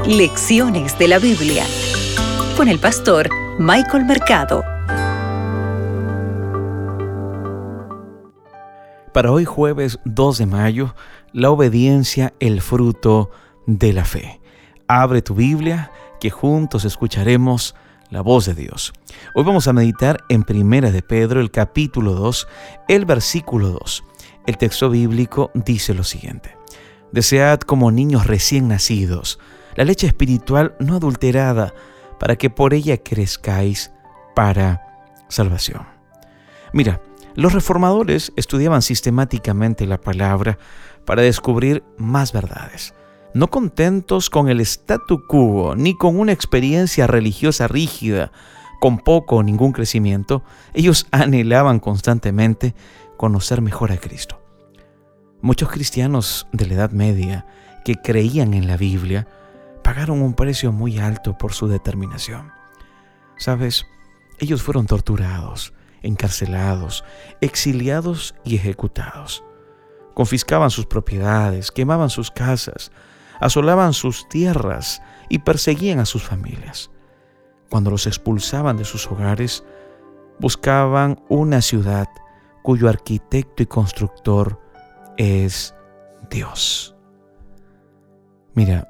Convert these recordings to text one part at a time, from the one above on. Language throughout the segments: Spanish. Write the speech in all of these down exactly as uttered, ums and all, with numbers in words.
Lecciones de la Biblia con el pastor Michael Mercado. Para hoy jueves dos de mayo, la obediencia, el fruto de la fe. Abre tu Biblia, que juntos escucharemos la voz de Dios. Hoy vamos a meditar en Primera de Pedro, el capítulo dos, el versículo dos. El texto bíblico dice lo siguiente: Desead como niños recién nacidos la leche espiritual no adulterada, para que por ella crezcáis para salvación. Mira, los reformadores estudiaban sistemáticamente la palabra para descubrir más verdades. No contentos con el statu quo ni con una experiencia religiosa rígida, con poco o ningún crecimiento, ellos anhelaban constantemente conocer mejor a Cristo. Muchos cristianos de la Edad Media que creían en la Biblia pagaron un precio muy alto por su determinación. ¿Sabes? Ellos fueron torturados, encarcelados, exiliados y ejecutados. Confiscaban sus propiedades, quemaban sus casas, asolaban sus tierras y perseguían a sus familias. Cuando los expulsaban de sus hogares, buscaban una ciudad cuyo arquitecto y constructor es Dios. Mira,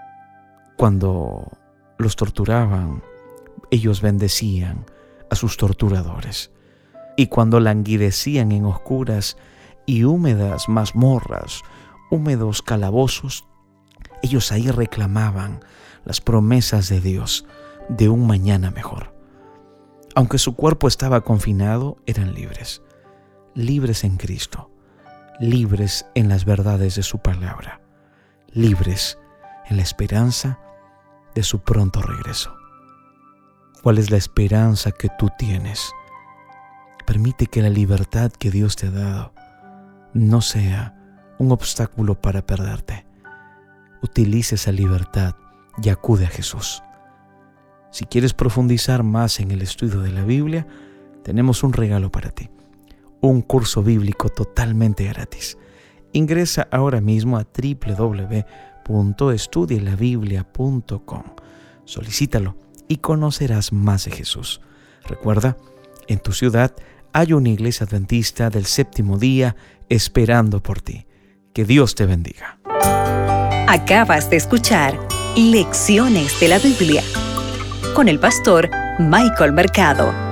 cuando los torturaban, ellos bendecían a sus torturadores. Y cuando languidecían en oscuras y húmedas mazmorras, húmedos calabozos, ellos ahí reclamaban las promesas de Dios de un mañana mejor. Aunque su cuerpo estaba confinado, eran libres. Libres en Cristo. Libres en las verdades de su palabra. Libres en la esperanza de su pronto regreso. ¿Cuál es la esperanza que tú tienes? Permite que la libertad que Dios te ha dado no sea un obstáculo para perderte. Utiliza esa libertad y acude a Jesús. Si quieres profundizar más en el estudio de la Biblia, tenemos un regalo para ti. Un curso bíblico totalmente gratis. Ingresa ahora mismo a doble u doble u doble u punto estudie la biblia punto com. Solicítalo y conocerás más de Jesús. Recuerda, en tu ciudad hay una iglesia adventista del séptimo día esperando por ti. Que Dios te bendiga. Acabas de escuchar Lecciones de la Biblia con el pastor Michael Mercado.